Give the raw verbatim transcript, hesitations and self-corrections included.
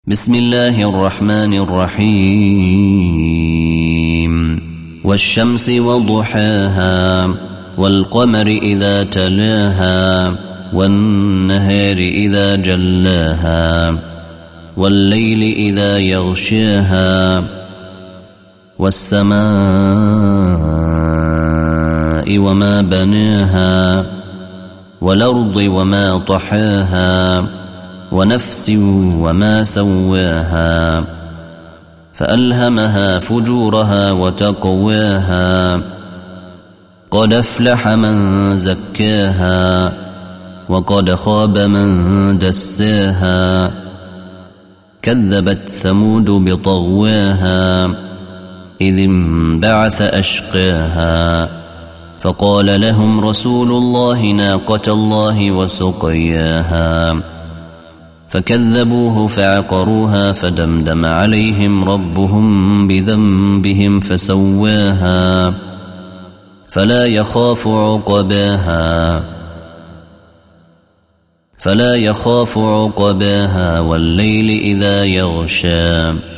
بسم الله الرحمن الرحيم والشمس وضحاها والقمر إذا تلاها والنهار إذا جلاها والليل إذا يغشاها والسماء وما بناها والأرض وما طحاها ونفس وما سواها فألهمها فجورها وتقواها قد أفلح من زكاها وقد خاب من دساها كذبت ثمود بطغواها إذ انبعث أشقاها فقال لهم رسول الله ناقة الله وسقياها فكذبوه فعقروها فدمدم عليهم ربهم بذنبهم فسواها فلا يخاف عقباها فلا يخاف عقباها والليل إذا يغشى